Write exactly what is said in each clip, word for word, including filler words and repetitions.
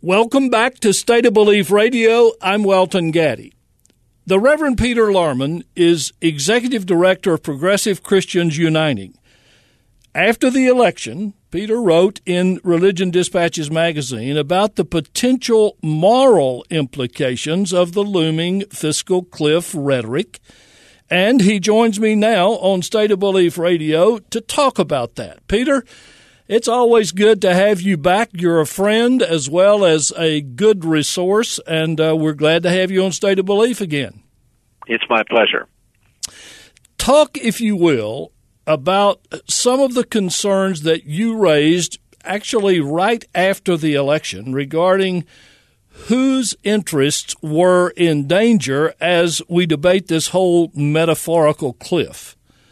Welcome back to State of Belief Radio. I'm Welton Gaddy. The Reverend Peter Larman is Executive Director of Progressive Christians Uniting. After the election, Peter wrote in Religion Dispatches magazine about the potential moral implications of the looming fiscal cliff rhetoric, and he joins me now on State of Belief Radio to talk about that. Peter, it's always good to have you back. You're a friend as well as a good resource, and uh, we're glad to have you on State of Belief again. It's my pleasure. Talk, if you will, about some of the concerns that you raised actually right after the election regarding whose interests were in danger as we debate this whole metaphorical cliff.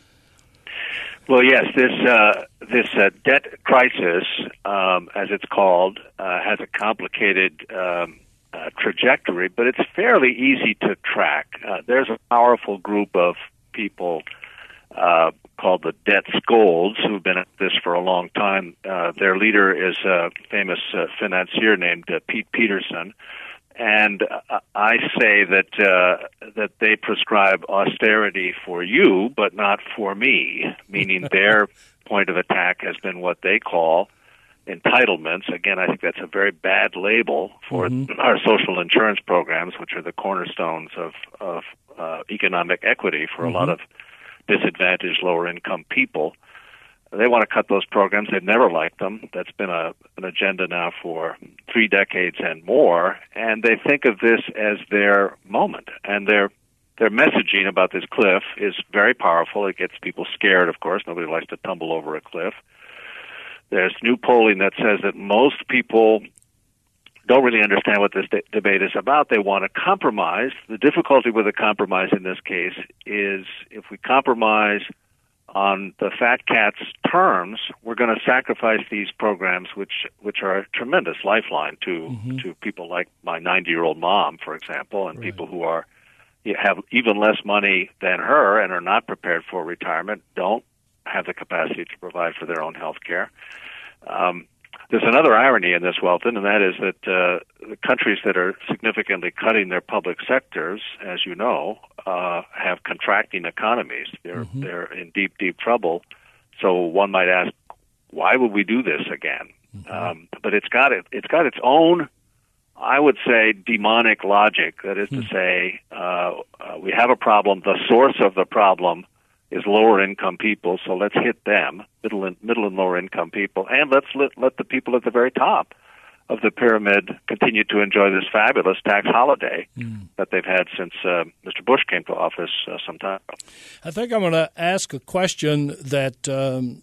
Well, yes, this uh, this uh, debt crisis, um, as it's called, uh, has a complicated um, uh, trajectory, but it's fairly easy to track. Uh, there's a powerful group of people uh, called the debt scolds who've been at this for a long time. Uh, their leader is a famous uh, financier named uh, Pete Peterson. And uh, I say that uh, that they prescribe austerity for you, but not for me, meaning their point of attack has been what they call entitlements. Again, I think that's a very bad label for mm-hmm. our social insurance programs, which are the cornerstones of, of uh, economic equity for mm-hmm. a lot of disadvantaged lower-income people. They want to cut those programs. They've never liked them. That's been a, an agenda now for three decades and more, and they think of this as their moment. And their their messaging about this cliff is very powerful. It gets people scared, of course. Nobody likes to tumble over a cliff. There's new polling that says that most people don't really understand what this de- debate is about. They want to compromise. The difficulty with a compromise in this case is if we compromise on the fat cat's terms, we're going to sacrifice these programs, which which are a tremendous lifeline to mm-hmm. to people like my ninety-year-old mom, for example, and right. people who are have even less money than her and are not prepared for retirement, don't have the capacity to provide for their own health care. Um, there's another irony in this, Welton, and that is that uh, the countries that are significantly cutting their public sectors, as you know, uh, have contracting economies. They're mm-hmm. they're in deep, deep trouble. So one might ask, why would we do this again? Mm-hmm. Um, but it's got it. It's got its own, I would say, demonic logic. That is mm-hmm. to say, uh, uh, we have a problem. The source of the problem is lower income people, so let's hit them, middle and middle and lower income people, and let's let, let the people at the very top of the pyramid continue to enjoy this fabulous tax holiday mm. that they've had since uh, Mister Bush came to office uh, some time ago. I think I'm going to ask a question that um,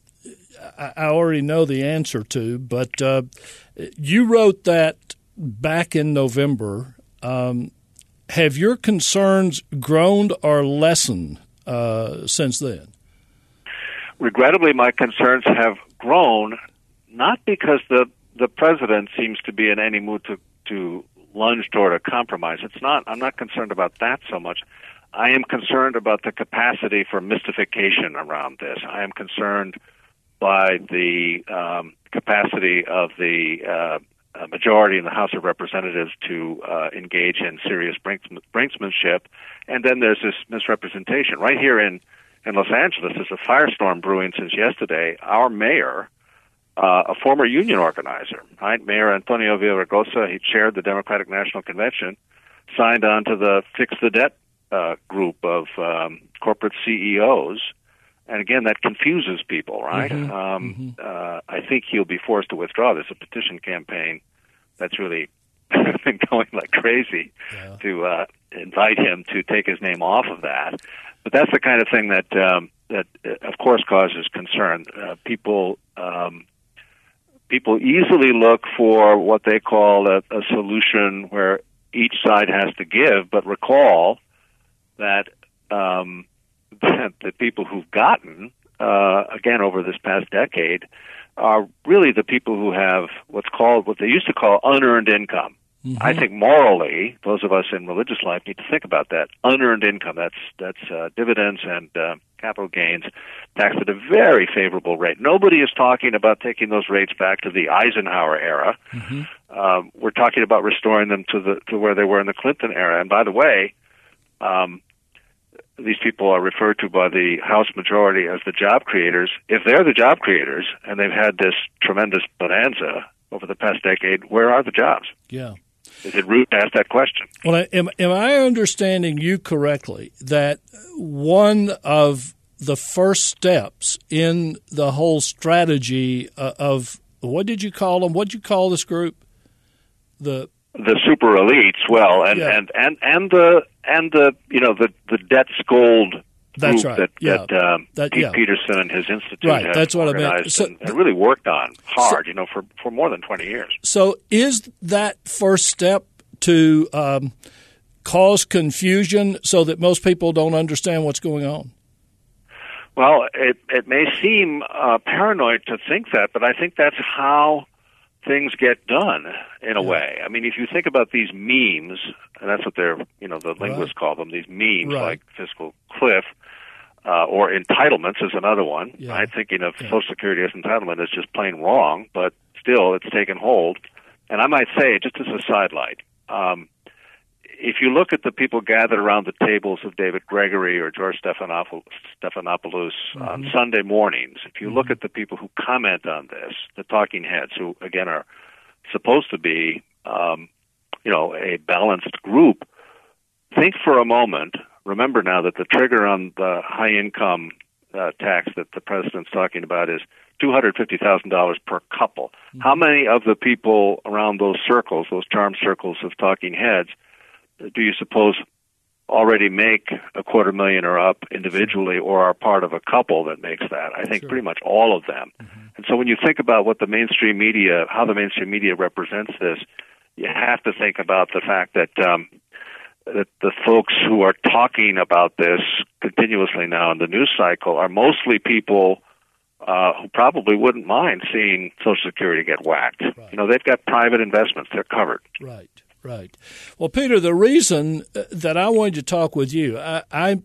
I already know the answer to, but uh, you wrote that back in November. Um, have your concerns grown or lessened Uh, since then? Regrettably, my concerns have grown, not because the the president seems to be in any mood to, to lunge toward a compromise. It's not. I'm not concerned about that so much. I am concerned about the capacity for mystification around this. I am concerned by the um, capacity of the uh, majority in the House of Representatives to uh, engage in serious brinks- brinksmanship. And then there's this misrepresentation. Right here in, in Los Angeles, there's a firestorm brewing since yesterday. Our mayor, uh, a former union organizer, right, Mayor Antonio Villaraigosa, he chaired the Democratic National Convention, signed on to the Fix the Debt uh, group of um, corporate C E Os. And again, that confuses people, right? Mm-hmm. Um, mm-hmm. Uh, I think he'll be forced to withdraw. There's a petition campaign that's really been going like crazy yeah. to uh, invite him to take his name off of that. But that's the kind of thing that, um, that uh, of course, causes concern. Uh, people um, people easily look for what they call a, a solution where each side has to give, but recall that um, that the people who've gotten, uh, again, over this past decade, are really the people who have what's called, what they used to call unearned income. Mm-hmm. I think morally, those of us in religious life need to think about that. Unearned income, that's that's uh, dividends and uh, capital gains, taxed at a very favorable rate. Nobody is talking about taking those rates back to the Eisenhower era. Mm-hmm. Um, we're talking about restoring them to the to where they were in the Clinton era. And by the way, um, these people are referred to by the House majority as the job creators. If they're the job creators and they've had this tremendous bonanza over the past decade, where are the jobs? Yeah. Is it rude to ask that question? Well, am, am I understanding you correctly that one of the first steps in the whole strategy uh, of, what did you call them? What did you call this group? The the super elites, well, and, yeah. and, and, and the and the you know the the debt scold That's group right. that yeah. that, um, that Pete yeah. Peterson and his institute right. have That's what organized I meant. So, and, and really worked on hard, so, you know, for, for more than twenty years. So is that first step to um, cause confusion so that most people don't understand what's going on? Well, it it may seem uh, paranoid to think that, but I think that's how things get done in a yeah. way. I mean, if you think about these memes, and that's what they're, you know, the linguists right. call them, these memes right. like fiscal cliff uh, or entitlements is another one. Yeah. Right? Thinking of yeah. Social Security as entitlement is just plain wrong, but still it's taken hold. And I might say, just as a sidelight, um, if you look at the people gathered around the tables of David Gregory or George Stephanopoulos, Stephanopoulos mm-hmm. on Sunday mornings, if you mm-hmm. look at the people who comment on this, the talking heads, who, again, are supposed to be, um, you know, a balanced group, think for a moment, remember now that the trigger on the high-income uh, tax that the president's talking about is two hundred fifty thousand dollars per couple. Mm-hmm. How many of the people around those circles, those charm circles of talking heads, do you suppose already make a quarter million or up individually or are part of a couple that makes that? I think sure. pretty much all of them. Mm-hmm. And so when you think about what the mainstream media, how the mainstream media represents this, you have to think about the fact that um, that the folks who are talking about this continuously now in the news cycle are mostly people uh, who probably wouldn't mind seeing Social Security get whacked. Right. You know, they've got private investments. They're covered. Right. Right. Well, Peter, the reason that I wanted to talk with you, I, I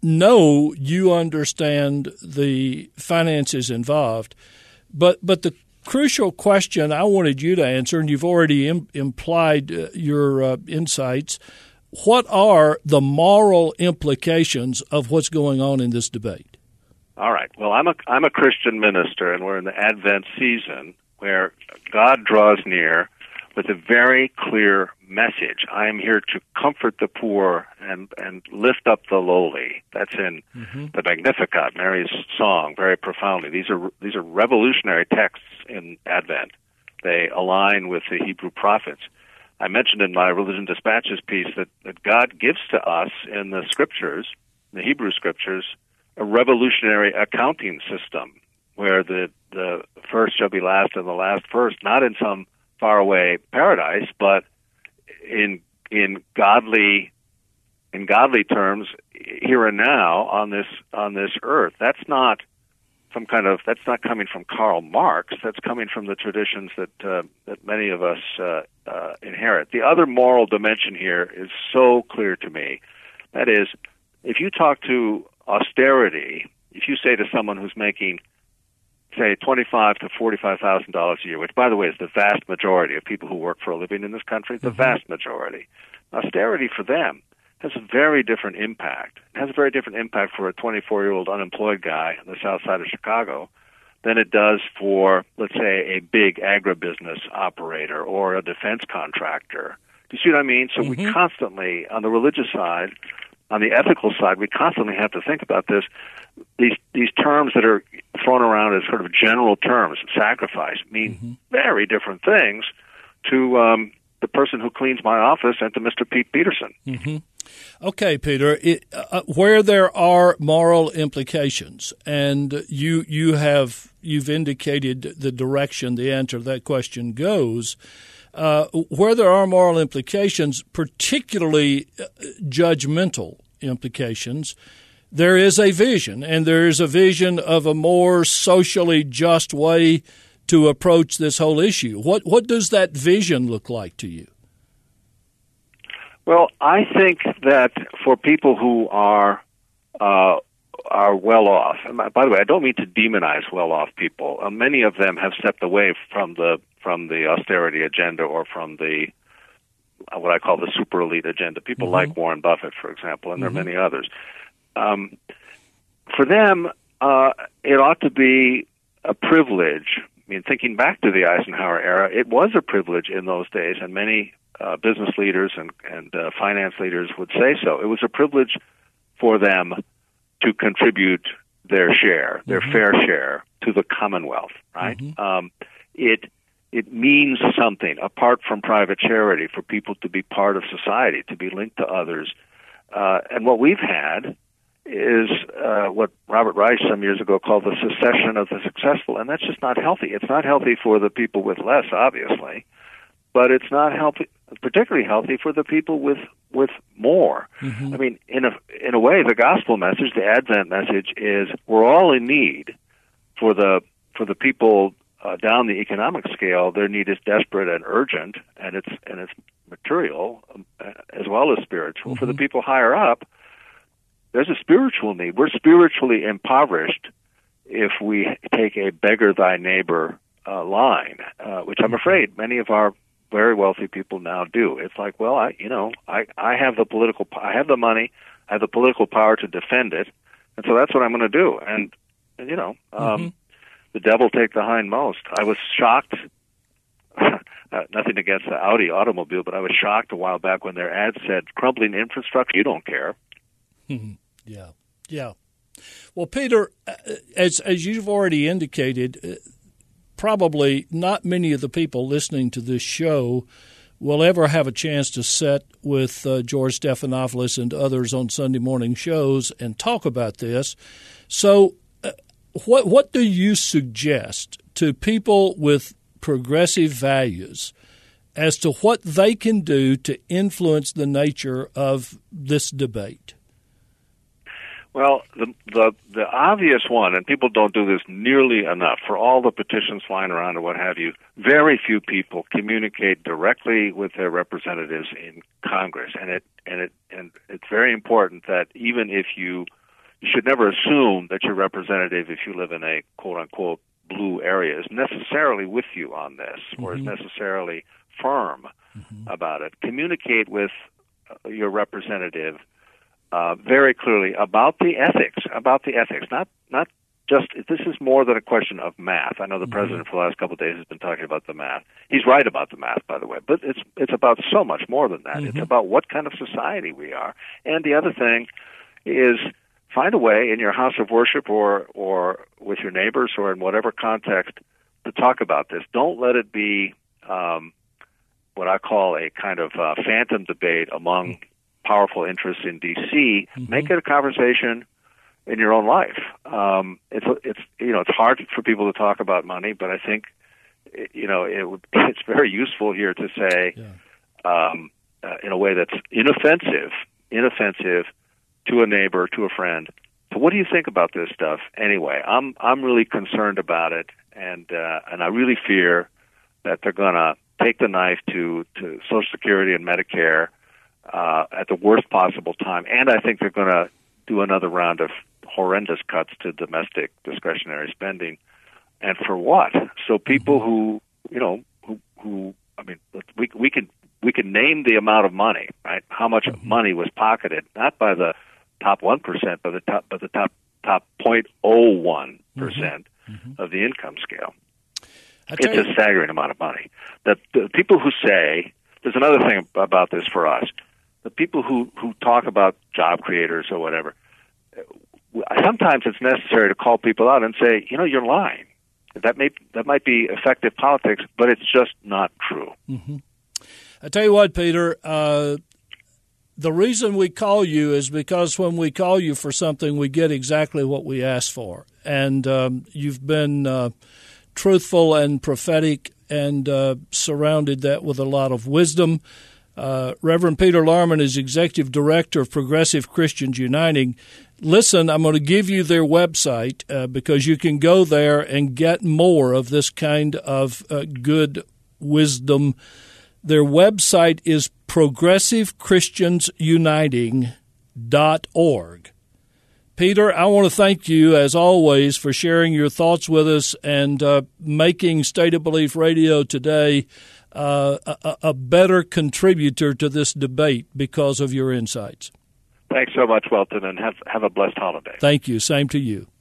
know you understand the finances involved, but but the crucial question I wanted you to answer, and you've already im- implied uh, your uh, insights, what are the moral implications of what's going on in this debate? All right. Well, I'm a I'm a Christian minister, and we're in the Advent season where God draws near with a very clear message. I am here to comfort the poor and, and lift up the lowly. That's in mm-hmm. the Magnificat, Mary's song, very profoundly. These are these are revolutionary texts in Advent. They align with the Hebrew prophets. I mentioned in my Religion Dispatches piece that, that God gives to us in the scriptures, the Hebrew scriptures, a revolutionary accounting system where the, the first shall be last and the last first, not in some faraway paradise, but in in godly in godly terms, here and now on this on this earth. That's not some kind of that's not coming from Karl Marx. That's coming from the traditions that uh, that many of us uh, uh, inherit. The other moral dimension here is so clear to me. That is, if you talk to austerity, if you say to someone who's making, say, twenty-five to forty-five thousand dollars a year, which, by the way, is the vast majority of people who work for a living in this country, the mm-hmm. vast majority. Austerity for them has a very different impact. It has a very different impact for a twenty-four-year-old unemployed guy on the south side of Chicago than it does for, let's say, a big agribusiness operator or a defense contractor. Do you see what I mean? So mm-hmm. we constantly, on the religious side, on the ethical side, we constantly have to think about this. These these terms that are thrown around as sort of general terms, sacrifice, mean mm-hmm. very different things to um, the person who cleans my office and to Mister Pete Peterson. Mm-hmm. Okay, Peter, it, uh, where there are moral implications, and you you have you've indicated the direction the answer to that question goes. Uh, where there are moral implications, particularly judgmental implications, there is a vision, and there is a vision of a more socially just way to approach this whole issue. What what does that vision look like to you? Well, I think that for people who are uh, are well off, and by the way, I don't mean to demonize well off people. Uh, many of them have stepped away from the from the austerity agenda or from the uh, what I call the super elite agenda. People mm-hmm. like Warren Buffett, for example, and mm-hmm. there are many others. Um, for them, uh, it ought to be a privilege. I mean, thinking back to the Eisenhower era, it was a privilege in those days, and many uh, business leaders and, and uh, finance leaders would say so. It was a privilege for them to contribute their share, their mm-hmm. fair share, to the Commonwealth, right? Mm-hmm. Um, it it means something, apart from private charity, for people to be part of society, to be linked to others. Uh, and what we've had is uh, what Robert Reich some years ago called the secession of the successful, and that's just not healthy. It's not healthy for the people with less, obviously, but it's not healthy, particularly healthy for the people with with more. Mm-hmm. I mean, in a in a way, the gospel message, the Advent message, is we're all in need. For the for the people uh, down the economic scale, their need is desperate and urgent, and it's and it's material um, as well as spiritual. Mm-hmm. For the people higher up, there's a spiritual need. We're spiritually impoverished if we take a beggar thy neighbor uh, line, uh, which I'm afraid many of our very wealthy people now do. It's like, well, I, you know, I, I have the political, I have the money, I have the political power to defend it, and so that's what I'm going to do. And, and you know, um, mm-hmm. the devil take the hindmost. I was shocked. Uh, nothing against the Audi automobile, but I was shocked a while back when their ad said, "Crumbling infrastructure, you don't care." Yeah, yeah. Well, Peter, as as you've already indicated, probably not many of the people listening to this show will ever have a chance to sit with uh, George Stephanopoulos and others on Sunday morning shows and talk about this. So uh, what what do you suggest to people with progressive values as to what they can do to influence the nature of this debate? Well, the, the the obvious one, and people don't do this nearly enough, for all the petitions flying around and what have you, very few people communicate directly with their representatives in Congress, and it and it and it's very important that even if you you should never assume that your representative, if you live in a quote unquote blue area, is necessarily with you on this mm-hmm. or is necessarily firm mm-hmm. about it. Communicate with your representative Uh, very clearly about the ethics, about the ethics, not not just, this is more than a question of math. I know the mm-hmm. president for the last couple of days has been talking about the math. He's right about the math, by the way, but it's it's about so much more than that. Mm-hmm. It's about what kind of society we are. And the other thing is, find a way in your house of worship or or with your neighbors or in whatever context to talk about this. Don't let it be um, what I call a kind of uh, phantom debate among powerful interests in D C. Mm-hmm. Make it a conversation in your own life. Um, it's it's you know it's hard for people to talk about money, but I think you know it would, it's very useful here to say yeah. um, uh, in a way that's inoffensive, inoffensive to a neighbor, to a friend. So, what do you think about this stuff? Anyway, I'm I'm really concerned about it, and uh, and I really fear that they're going to take the knife to to Social Security and Medicare Uh, at the worst possible time, and I think they're going to do another round of horrendous cuts to domestic discretionary spending. And for what? So people who, you know, who, who I mean, we we can we can name the amount of money, right? How much money was pocketed, not by the top one percent, but the top, but the top top point oh one percent mm-hmm. of the income scale. It's you. a staggering amount of money. The, the people who say, there's another thing about this for us. The people who, who talk about job creators or whatever, sometimes it's necessary to call people out and say, you know, you're lying. That may that might be effective politics, but it's just not true. Mm-hmm. I tell you what, Peter, uh, the reason we call you is because when we call you for something, we get exactly what we ask for. And um, you've been uh, truthful and prophetic and uh, surrounded that with a lot of wisdom. Uh, Reverend Peter Larman is Executive Director of Progressive Christians Uniting. Listen, I'm going to give you their website uh, because you can go there and get more of this kind of uh, good wisdom. Their website is progressive christians uniting dot org. Peter, I want to thank you, as always, for sharing your thoughts with us and uh, making State of Belief Radio today uh, a, a better contributor to this debate because of your insights. Thanks so much, Welton, and have, have a blessed holiday. Thank you. Same to you.